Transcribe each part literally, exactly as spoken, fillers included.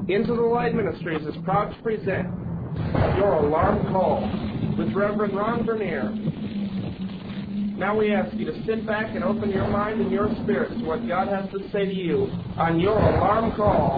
Into the Light Ministries is proud to present Your Alarm Call with Reverend Ron Bernier. Now we ask you to sit back and open your mind and your spirit to what God has to say to you on Your Alarm Call.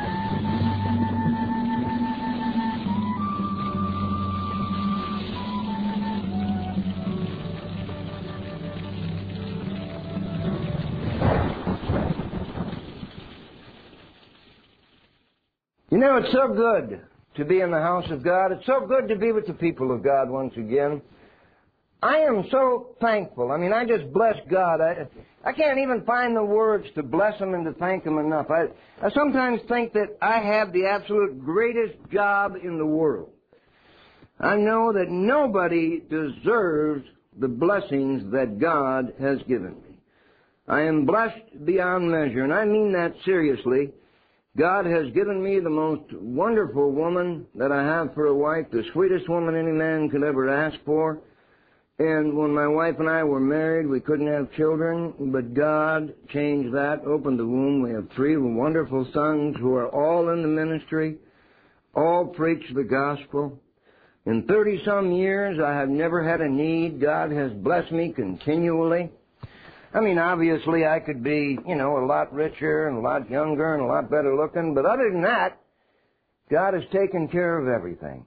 You know, it's so good to be in the house of God. It's so good to be with the people of God once again. I am so thankful. I mean, I just bless God. I, I can't even find the words to bless Him and to thank Him enough. I, I sometimes think that I have the absolute greatest job in the world. I know that nobody deserves the blessings that God has given me. I am blessed beyond measure, and I mean that seriously. God has given me the most wonderful woman that I have for a wife, the sweetest woman any man could ever ask for. And when my wife and I were married, we couldn't have children, but God changed that, opened the womb. We have three wonderful sons who are all in the ministry, all preach the gospel. In thirty-some years, I have never had a need. God has blessed me continually. I mean, obviously, I could be, you know, a lot richer and a lot younger and a lot better looking, but other than that, God has taken care of everything.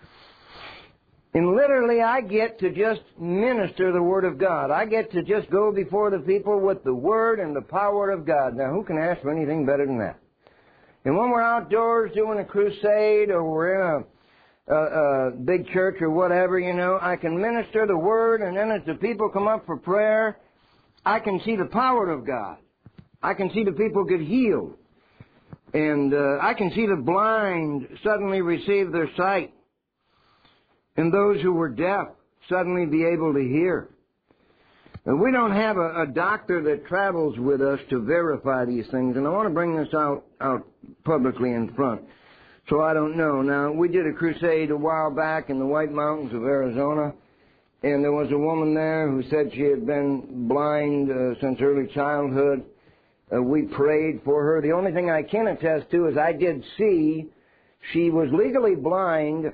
And literally, I get to just minister the Word of God. I get to just go before the people with the Word and the power of God. Now, who can ask for anything better than that? And when we're outdoors doing a crusade or we're in a, a, a big church or whatever, you know, I can minister the Word, and then as the people come up for prayer, I can see the power of God. I can see the people get healed. And uh, I can see the blind suddenly receive their sight. And those who were deaf suddenly be able to hear. And we don't have a, a doctor that travels with us to verify these things. And I want to bring this out, out publicly in front. So I don't know. Now, we did a crusade a while back in the White Mountains of Arizona. And there was a woman there who said she had been blind uh, since early childhood. Uh, we prayed for her. The only thing I can attest to is I did see she was legally blind,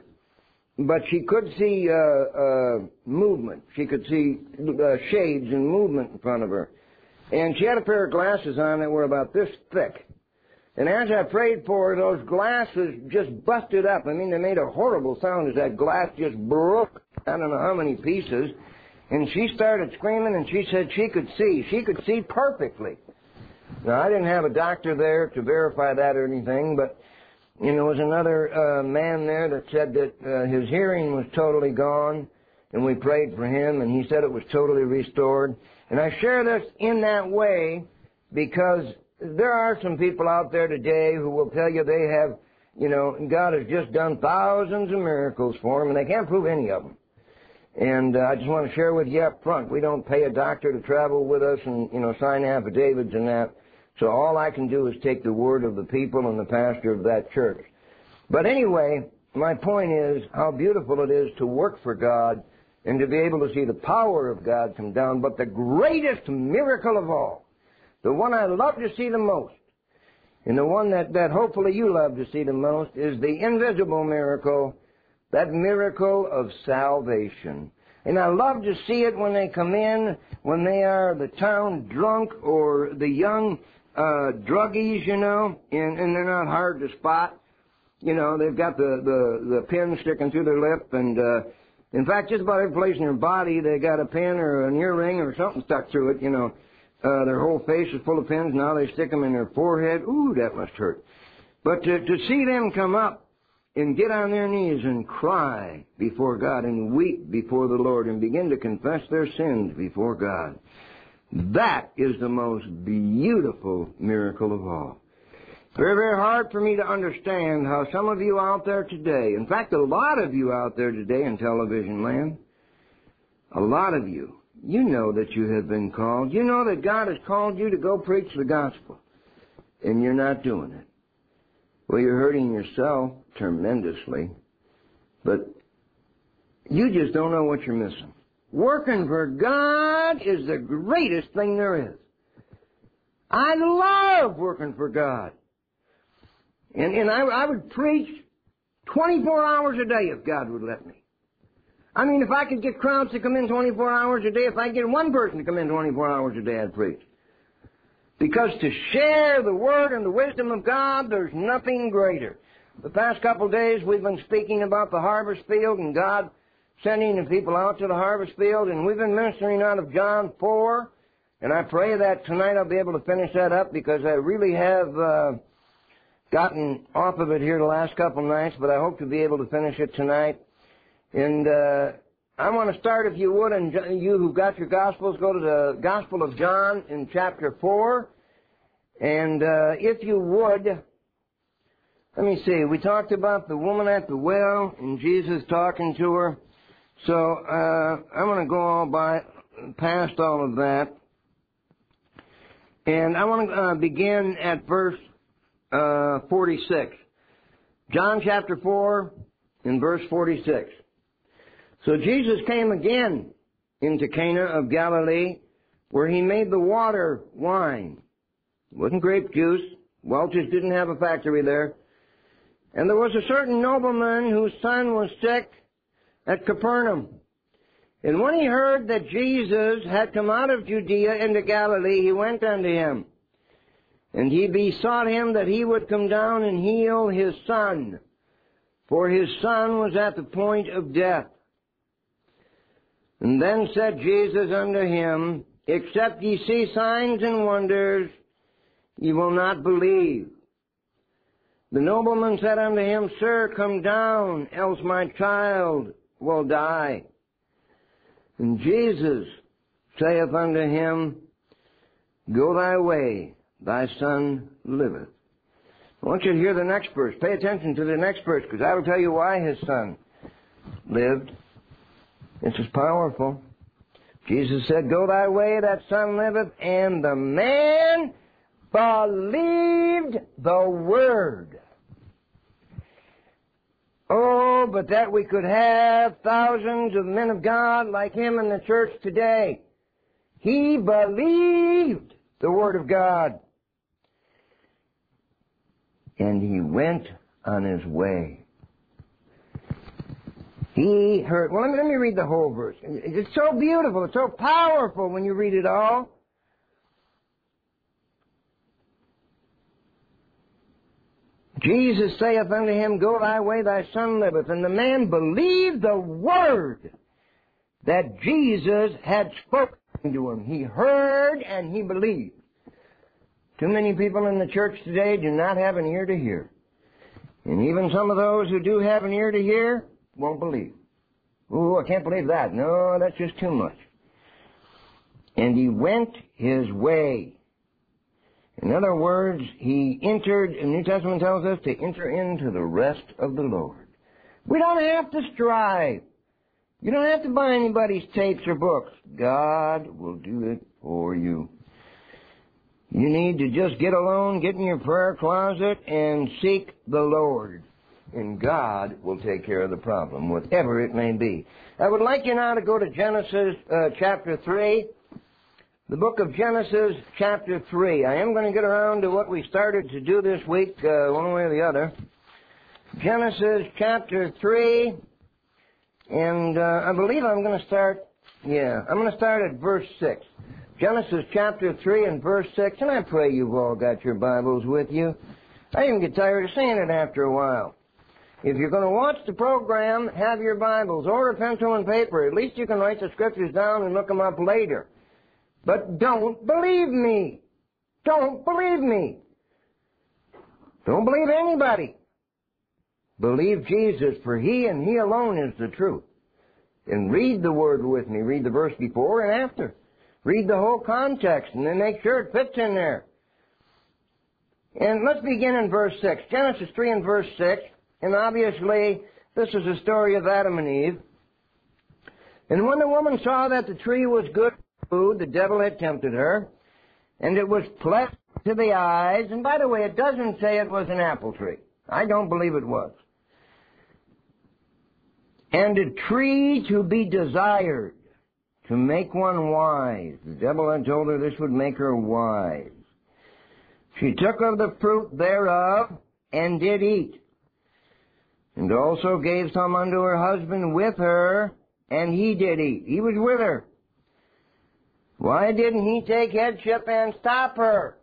but she could see uh, uh, movement. She could see uh, shades and movement in front of her. And she had a pair of glasses on that were about this thick. And as I prayed for her, those glasses just busted up. I mean, they made a horrible sound as that glass just broke. I don't know how many pieces. And she started screaming, and she said she could see. She could see perfectly. Now, I didn't have a doctor there to verify that or anything, but, you know, there was another uh, man there that said that uh, his hearing was totally gone, and we prayed for him, and he said it was totally restored. And I share this in that way because there are some people out there today who will tell you they have, you know, God has just done thousands of miracles for them, and they can't prove any of them. And uh, I just want to share with you up front, we don't pay a doctor to travel with us and, you know, sign affidavits and that. So all I can do is take the word of the people and the pastor of that church. But anyway, my point is how beautiful it is to work for God and to be able to see the power of God come down. But the greatest miracle of all, the one I love to see the most, and the one that, that hopefully you love to see the most, is the invisible miracle, that miracle of salvation. And I love to see it when they come in, when they are the town drunk or the young uh, druggies, you know, and, and they're not hard to spot. You know, they've got the, the, the pin sticking through their lip, and uh, in fact, just about every place in their body, they got a pin or an earring or something stuck through it, you know. Uh, their whole face is full of pins. Now they stick them in their forehead. Ooh, that must hurt. But to, to see them come up and get on their knees and cry before God and weep before the Lord and begin to confess their sins before God, that is the most beautiful miracle of all. Very, very hard for me to understand how some of you out there today, in fact, a lot of you out there today in television land, a lot of you, you know that you have been called. You know that God has called you to go preach the gospel, and you're not doing it. Well, you're hurting yourself tremendously, but you just don't know what you're missing. Working for God is the greatest thing there is. I love working for God. And, and I, I would preach twenty-four hours a day if God would let me. I mean, if I could get crowds to come in twenty-four hours a day, if I could get one person to come in twenty-four hours a day, I'd preach. Because to share the Word and the wisdom of God, there's nothing greater. The past couple of days, we've been speaking about the harvest field and God sending the people out to the harvest field, and we've been ministering out of John four, and I pray that tonight I'll be able to finish that up because I really have uh, gotten off of it here the last couple of nights, but I hope to be able to finish it tonight. And uh, I want to start, if you would, and you who've got your Gospels, go to the Gospel of John in chapter four. And uh, if you would, let me see, we talked about the woman at the well and Jesus talking to her. So uh, I'm going to go all by, past all of that. And I want to uh, begin at verse uh, forty-six. John chapter four in verse forty-six. So Jesus came again into Cana of Galilee, where he made the water wine. It wasn't grape juice. Welch's didn't have a factory there. And there was a certain nobleman whose son was sick at Capernaum. And when he heard that Jesus had come out of Judea into Galilee, he went unto him. And he besought him that he would come down and heal his son, for his son was at the point of death. And then said Jesus unto him, Except ye see signs and wonders, ye will not believe. The nobleman said unto him, Sir, come down, else my child will die. And Jesus saith unto him, Go thy way, thy son liveth. I want you to hear the next verse. Pay attention to the next verse, because I will tell you why his son lived. This is powerful. Jesus said, Go thy way, that son liveth, and the man believed the word. Oh, but that we could have thousands of men of God like him in the church today. He believed the word of God. And he went on his way. He heard, well, let me, let me read the whole verse. It's so beautiful, it's so powerful when you read it all. Jesus saith unto him, Go thy way, thy son liveth. And the man believed the word that Jesus had spoken to him. He heard and he believed. Too many people in the church today do not have an ear to hear. And even some of those who do have an ear to hear won't believe. Oh, I can't believe that. No, that's just too much. And he went his way. In other words, he entered, the New Testament tells us, to enter into the rest of the Lord. We don't have to strive. You don't have to buy anybody's tapes or books. God will do it for you. You need to just get alone, get in your prayer closet, and seek the Lord. And God will take care of the problem, whatever it may be. I would like you now to go to Genesis uh, chapter three. The book of Genesis chapter three. I am going to get around to what we started to do this week, uh, one way or the other. Genesis chapter three. And uh, I believe I'm going to start, yeah, I'm going to start at verse six. Genesis chapter three and verse six. And I pray you've all got your Bibles with you. I even get tired of saying it after a while. If you're going to watch the program, have your Bibles or a pencil and paper. At least you can write the scriptures down and look them up later. But don't believe me. Don't believe me. Don't believe anybody. Believe Jesus, for He and He alone is the truth. And read the Word with me. Read the verse before and after. Read the whole context and then make sure it fits in there. And let's begin in verse six. Genesis three and verse six. And obviously, this is the story of Adam and Eve. And when the woman saw that the tree was good for food, the devil had tempted her, and it was pleasant to the eyes. And by the way, it doesn't say it was an apple tree. I don't believe it was. And a tree to be desired, to make one wise. The devil had told her this would make her wise. She took of the fruit thereof, and did eat, and also gave some unto her husband with her, and he did eat. He was with her. Why didn't he take headship and stop her?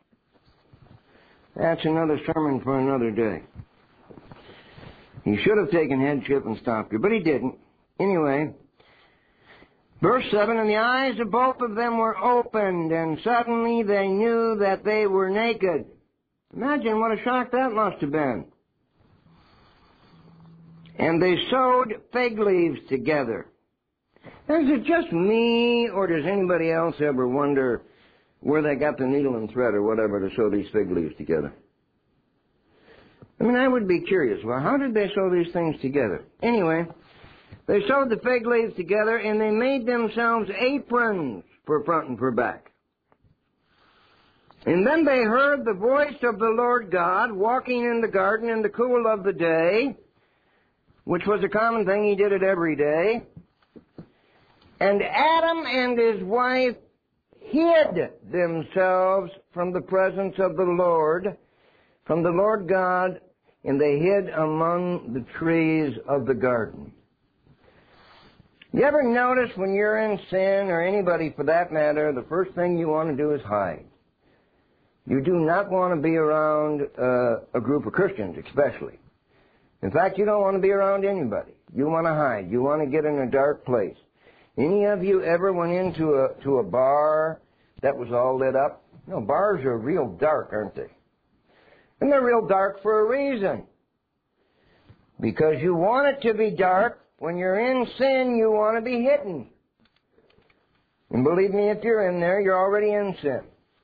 That's another sermon for another day. He should have taken headship and stopped her, but he didn't. Anyway, verse seven, and the eyes of both of them were opened, and suddenly they knew that they were naked. Imagine what a shock that must have been. And they sewed fig leaves together. Now, is it just me, or does anybody else ever wonder where they got the needle and thread or whatever to sew these fig leaves together? I mean, I would be curious. Well, how did they sew these things together? Anyway, they sewed the fig leaves together, and they made themselves aprons for front and for back. And then they heard the voice of the Lord God walking in the garden in the cool of the day, which was a common thing. He did it every day. And Adam and his wife hid themselves from the presence of the Lord, from the Lord God, and they hid among the trees of the garden. You ever notice when you're in sin, or anybody for that matter, the first thing you want to do is hide? You do not want to be around uh, a group of Christians, especially. In fact, you don't want to be around anybody. You want to hide. You want to get in a dark place. Any of you ever went into a to a bar that was all lit up? You know, bars are real dark, aren't they? And they're real dark for a reason. Because you want it to be dark. When you're in sin, you want to be hidden. And believe me, if you're in there, you're already in sin.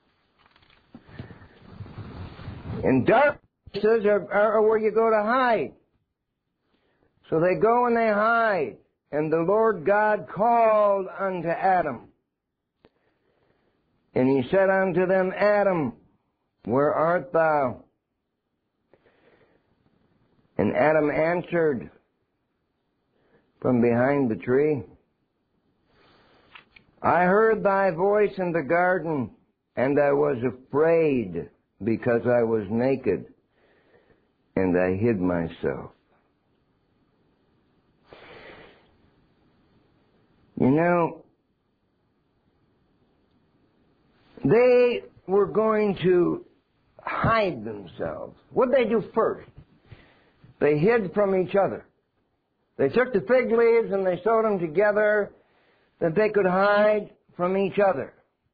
And dark places are, are where you go to hide. So they go and they hide. And the Lord God called unto Adam. And he said unto them, Adam, where art thou? And Adam answered from behind the tree, I heard thy voice in the garden, and I was afraid because I was naked, and I hid myself. You know, they were going to hide themselves. What did they do first? They hid from each other. They took the fig leaves and they sewed them together that they could hide from each other.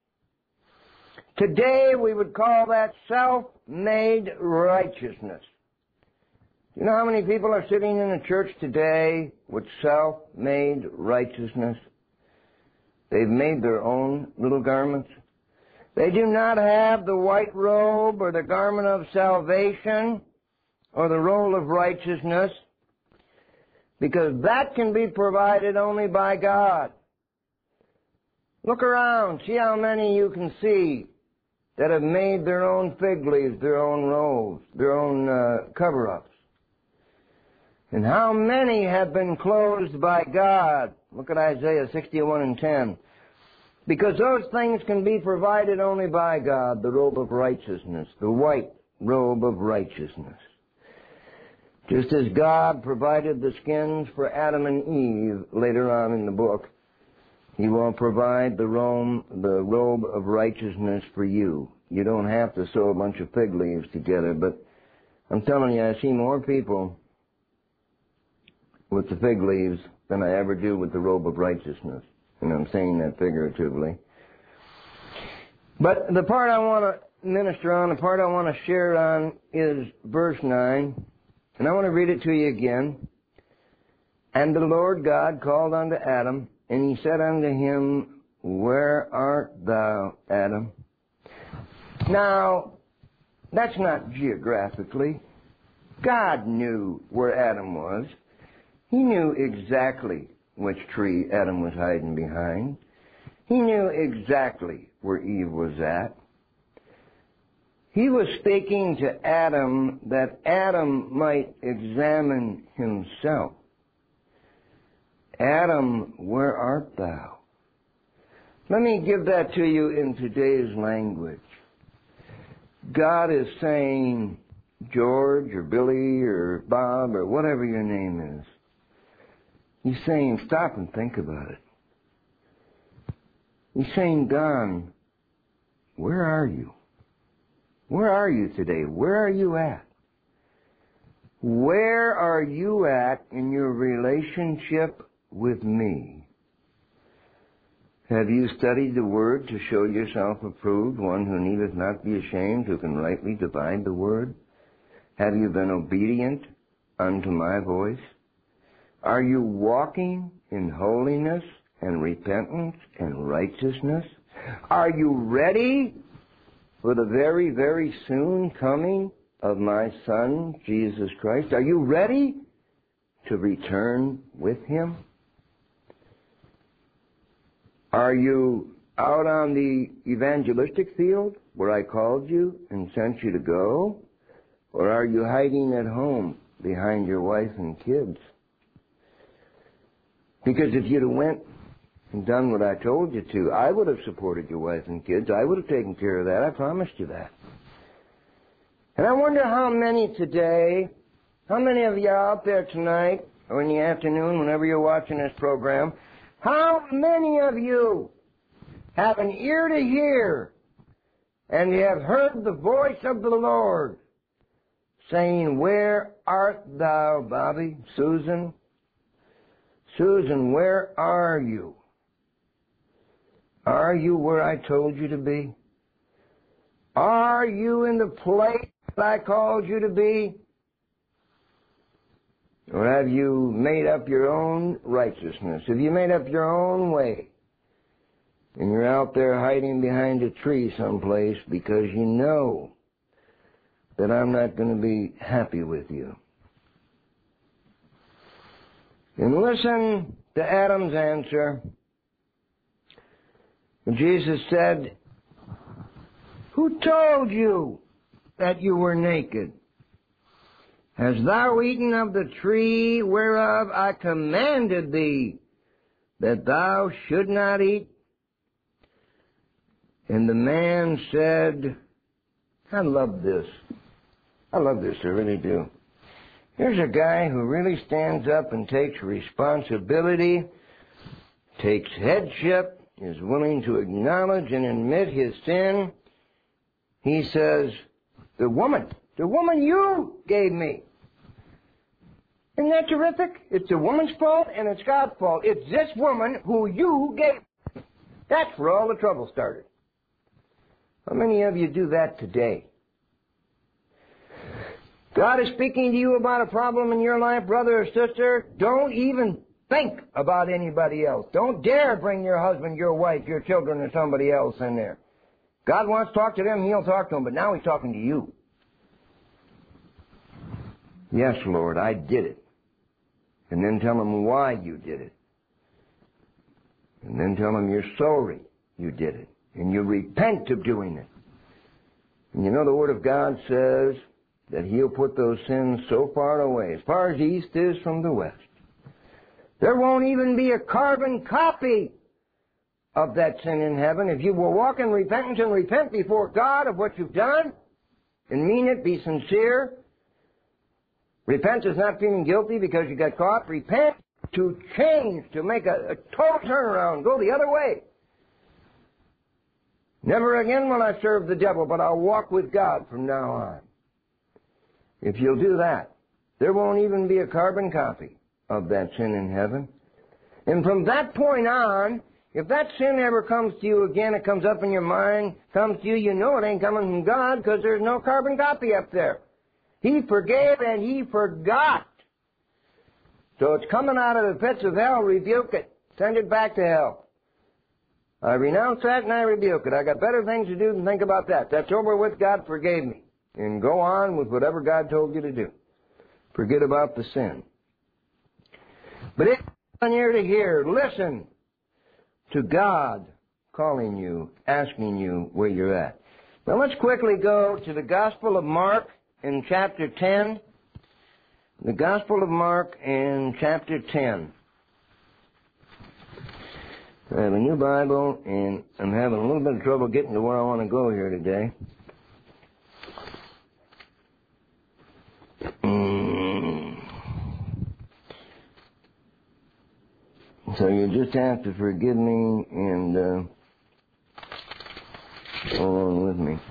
Today we would call that self-made righteousness. You know how many people are sitting in a church today with self-made righteousness? They've made their own little garments. They do not have the white robe or the garment of salvation or the robe of righteousness, because that can be provided only by God. Look around. See how many you can see that have made their own fig leaves, their own robes, their own uh, cover-ups. And how many have been clothed by God? Look at Isaiah sixty-one and ten. Because those things can be provided only by God, the robe of righteousness, the white robe of righteousness. Just as God provided the skins for Adam and Eve later on in the book, He will provide the robe, the robe of righteousness for you. You don't have to sew a bunch of fig leaves together, but I'm telling you, I see more people with the fig leaves than I ever do with the robe of righteousness. And I'm saying that figuratively. But the part I want to minister on, the part I want to share on is verse nine. And I want to read it to you again. And the Lord God called unto Adam, and he said unto him, Where art thou, Adam? Now, that's not geographically. God knew where Adam was. He knew exactly which tree Adam was hiding behind. He knew exactly where Eve was at. He was speaking to Adam that Adam might examine himself. Adam, where art thou? Let me give that to you in today's language. God is saying, George or Billy or Bob or whatever your name is. He's saying, stop and think about it. He's saying, Don, where are you? Where are you today? Where are you at? Where are you at in your relationship with me? Have you studied the Word to show yourself approved, one who needeth not be ashamed, who can rightly divide the Word? Have you been obedient unto my voice? Are you walking in holiness and repentance and righteousness? Are you ready for the very, very soon coming of my Son, Jesus Christ? Are you ready to return with Him? Are you out on the evangelistic field where I called you and sent you to go? Or are you hiding at home behind your wife and kids? Because if you'd have went and done what I told you to, I would have supported your wife and kids. I would have taken care of that. I promised you that. And I wonder how many today, how many of you are out there tonight or in the afternoon, whenever you're watching this program, how many of you have an ear to hear and you have heard the voice of the Lord saying, where art thou, Bobby, Susan? Susan, where are you? Are you where I told you to be? Are you in the place that I called you to be? Or have you made up your own righteousness? Have you made up your own way? And you're out there hiding behind a tree someplace because you know that I'm not going to be happy with you. And listen to Adam's answer. Jesus said, who told you that you were naked? Hast thou eaten of the tree whereof I commanded thee that thou should not eat? And the man said, I love this. I love this, I really do. Here's a guy who really stands up and takes responsibility, takes headship, is willing to acknowledge and admit his sin. He says, the woman, the woman you gave me. Isn't that terrific? It's the woman's fault and it's God's fault. It's this woman who you gave me. That's where all the trouble started. How many of you do that today? God is speaking to you about a problem in your life, brother or sister. Don't even think about anybody else. Don't dare bring your husband, your wife, your children, or somebody else in there. God wants to talk to them, He'll talk to them, but now He's talking to you. Yes, Lord, I did it. And then tell Him why you did it. And then tell Him you're sorry you did it. And you repent of doing it. And you know the Word of God says that He'll put those sins so far away, as far as the east is from the west. There won't even be a carbon copy of that sin in heaven. If you will walk in repentance and repent before God of what you've done, and mean it, be sincere. Repent is not feeling guilty because you got caught. Repent to change, to make a, a total turnaround, go the other way. Never again will I serve the devil, but I'll walk with God from now on. If you'll do that, there won't even be a carbon copy of that sin in heaven. And from that point on, if that sin ever comes to you again, it comes up in your mind, comes to you, you know it ain't coming from God because there's no carbon copy up there. He forgave and He forgot. So it's coming out of the pits of hell, rebuke it. Send it back to hell. I renounce that and I rebuke it. I got better things to do than think about that. That's over with. God forgave me. And go on with whatever God told you to do. Forget about the sin. But if you're here to hear, listen to God calling you, asking you where you're at. Now let's quickly go to the Gospel of Mark in chapter ten. The Gospel of Mark in chapter ten. I have a new Bible, and I'm having a little bit of trouble getting to where I want to go here today. So you just have to forgive me and uh, go along with me.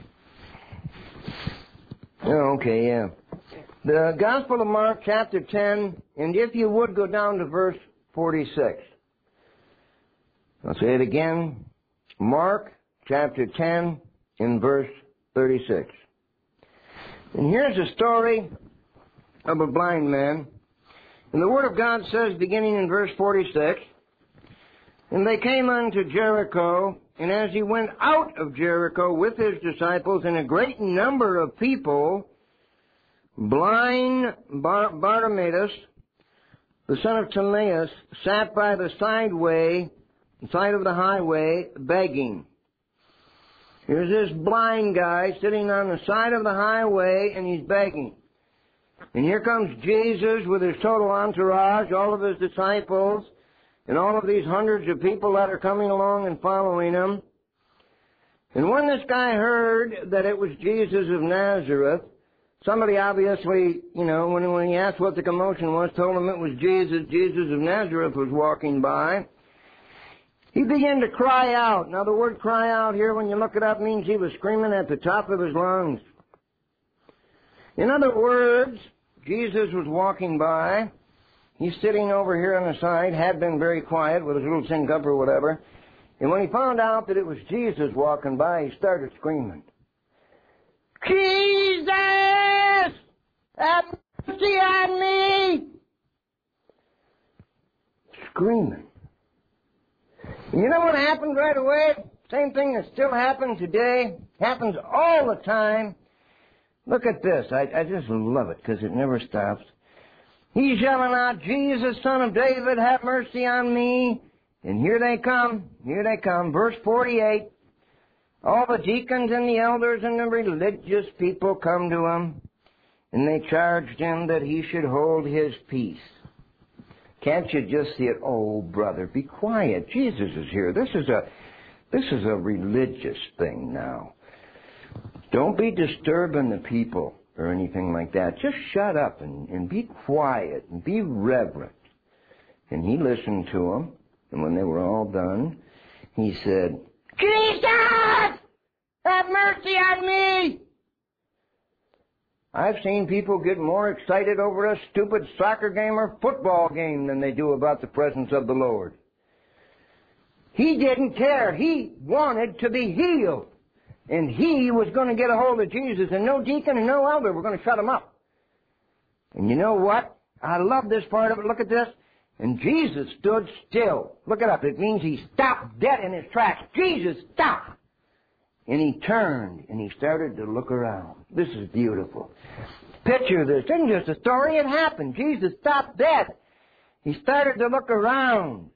Oh, okay, yeah. The Gospel of Mark, chapter ten, and if you would go down to verse forty-six. I'll say it again. Mark, chapter ten, in verse thirty-six. And here's a story of a blind man. And the Word of God says, beginning in verse forty-six, and they came unto Jericho, and as he went out of Jericho with his disciples and a great number of people, blind Bar- Bartimaeus, the son of Timaeus, sat by the sideway, side of the highway, begging. Here's this blind guy sitting on the side of the highway, and he's begging. And here comes Jesus with his total entourage, all of his disciples, and all of these hundreds of people that are coming along and following him. And when this guy heard that it was Jesus of Nazareth, somebody obviously, you know, when, when he asked what the commotion was, told him it was Jesus, Jesus of Nazareth was walking by. He began to cry out. Now the word cry out here, when you look it up, means he was screaming at the top of his lungs. In other words, Jesus was walking by. He's sitting over here on the side, had been very quiet with his little tin cup or whatever. And when he found out that it was Jesus walking by, he started screaming. Jesus! Have mercy on me! Screaming. And you know what happened right away? Same thing that still happens today. Happens all the time. Look at this. I, I just love it because it never stops. He's yelling out, Jesus, son of David, have mercy on me. And here they come. Here they come. Verse forty-eight. All the deacons and the elders and the religious people come to him, and they charged him that he should hold his peace. Can't you just see it? Oh, brother, be quiet. Jesus is here. This is a, this is a religious thing now. Don't be disturbing the people or anything like that. Just shut up and, and be quiet and be reverent. And he listened to them, and when they were all done, he said, Jesus! Have mercy on me! I've seen people get more excited over a stupid soccer game or football game than they do about the presence of the Lord. He didn't care. He wanted to be healed. And he was going to get a hold of Jesus, and no deacon and no elder were going to shut him up. And you know what? I love this part of it. Look at this. And Jesus stood still. Look it up. It means he stopped dead in his tracks. Jesus stopped. And he turned, and he started to look around. This is beautiful. Picture this. It isn't just a story. It happened. Jesus stopped dead. He started to look around.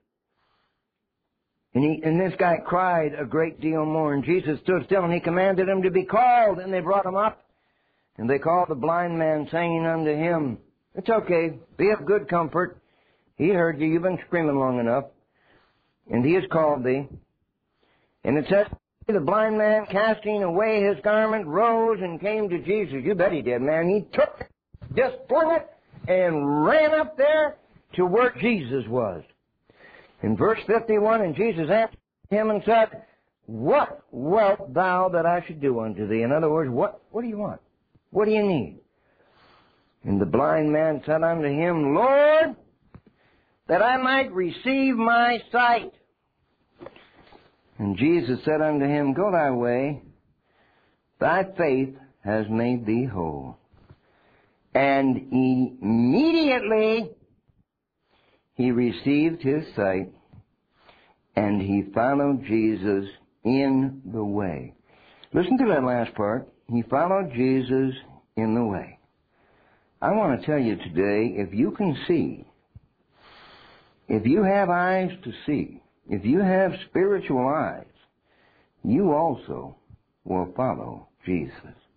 And, he, and this guy cried a great deal more. And Jesus stood still, and he commanded him to be called. And they brought him up. And they called the blind man, saying unto him, it's okay. Be of good comfort. He heard you. You've been screaming long enough. And he has called thee. And it says, the blind man, casting away his garment, rose and came to Jesus. You bet he did, man. He took it, just flung it, and ran up there to where Jesus was. In verse fifty-one, and Jesus answered him and said, what wilt thou that I should do unto thee? In other words, what, what do you want? What do you need? And the blind man said unto him, Lord, that I might receive my sight. And Jesus said unto him, go thy way, thy faith has made thee whole. And immediately he received his sight, and he followed Jesus in the way. Listen to that last part. He followed Jesus in the way. I want to tell you today, if you can see, if you have eyes to see, if you have spiritual eyes, you also will follow Jesus.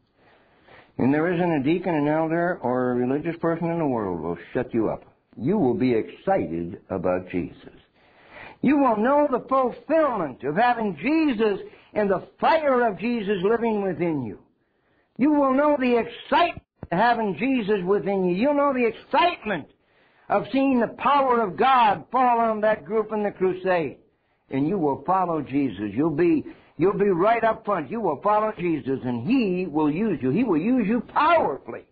And there isn't a deacon, an elder, or a religious person in the world will shut you up. You will be excited about Jesus. You will know the fulfillment of having Jesus and the fire of Jesus living within you. You will know the excitement of having Jesus within you. You'll know the excitement of seeing the power of God fall on that group in the crusade. And you will follow Jesus. You'll be, you'll be right up front. You will follow Jesus, and He will use you. He will use you powerfully.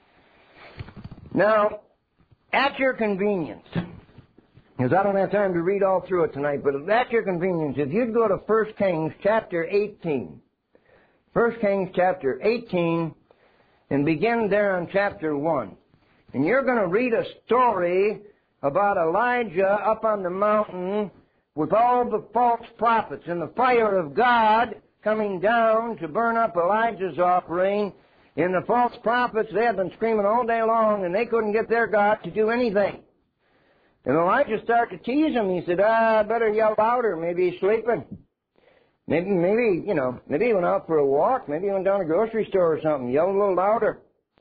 Now, at your convenience, because I don't have time to read all through it tonight, but at your convenience, if you'd go to First Kings chapter eighteen, First Kings chapter eighteen, and begin there on chapter one. And you're going to read a story about Elijah up on the mountain with all the false prophets and the fire of God coming down to burn up Elijah's offering. And the false prophets, they had been screaming all day long, and they couldn't get their God to do anything. And Elijah started to tease him. He said, ah, I better yell louder. Maybe he's sleeping. Maybe, maybe, you know, maybe he went out for a walk. Maybe he went down to the grocery store or something. Yell a little louder.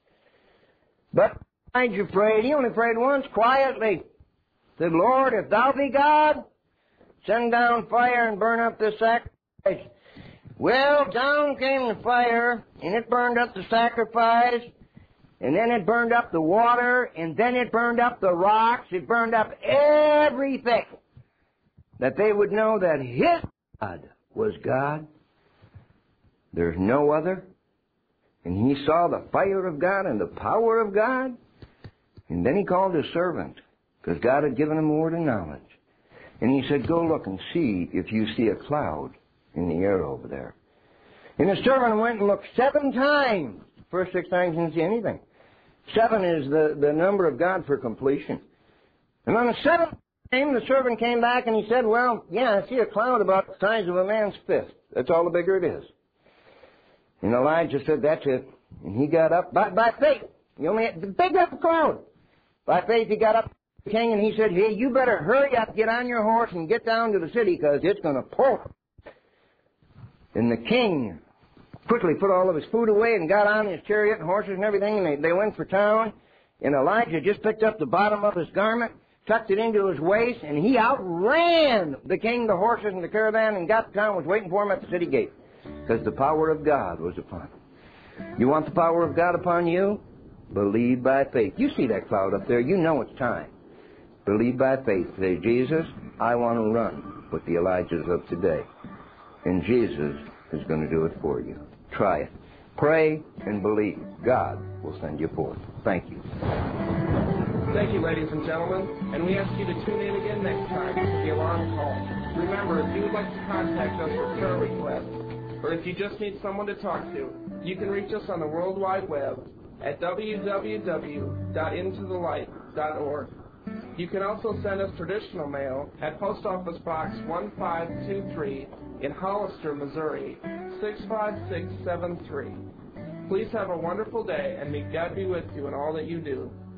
But Elijah prayed. He only prayed once, quietly. Said, Lord, if thou be God, send down fire and burn up this sacrifice. Well, down came the fire, and it burned up the sacrifice, and then it burned up the water, and then it burned up the rocks. It burned up everything, that they would know that His God was God. There's no other. And he saw the fire of God and the power of God. And then he called his servant, because God had given him a word of knowledge. And he said, go look and see if you see a cloud in the air over there. And the servant went and looked seven times. First six times he didn't see anything. Seven is the, the number of God for completion. And on the seventh time, the servant came back and he said, well, yeah, I see a cloud about the size of a man's fist. That's all the bigger it is. And Elijah said, that's it. And he got up by, by faith. He only had the big enough crowd. By faith, he got up to the king and he said, hey, you better hurry up, get on your horse and get down to the city because it's going to pour. And the king quickly put all of his food away and got on his chariot and horses and everything, and they, they went for town. And Elijah just picked up the bottom of his garment, tucked it into his waist, and he outran the king, the horses, and the caravan, and got to town, was waiting for him at the city gate. Because the power of God was upon him. You want the power of God upon you? Believe by faith. You see that cloud up there. You know it's time. Believe by faith. Say, Jesus, I want to run with the Elijahs of today. And Jesus is going to do it for you. Try it. Pray and believe. God will send you forth. Thank you. Thank you, ladies and gentlemen. And we ask you to tune in again next time for the alarm call. Remember, if you would like to contact us for prayer requests, or if you just need someone to talk to, you can reach us on the World Wide Web at w w w dot into the light dot org. You can also send us traditional mail at Post Office Box one five two three in Hollister, Missouri, six five six seven three. Please have a wonderful day, and may God be with you in all that you do.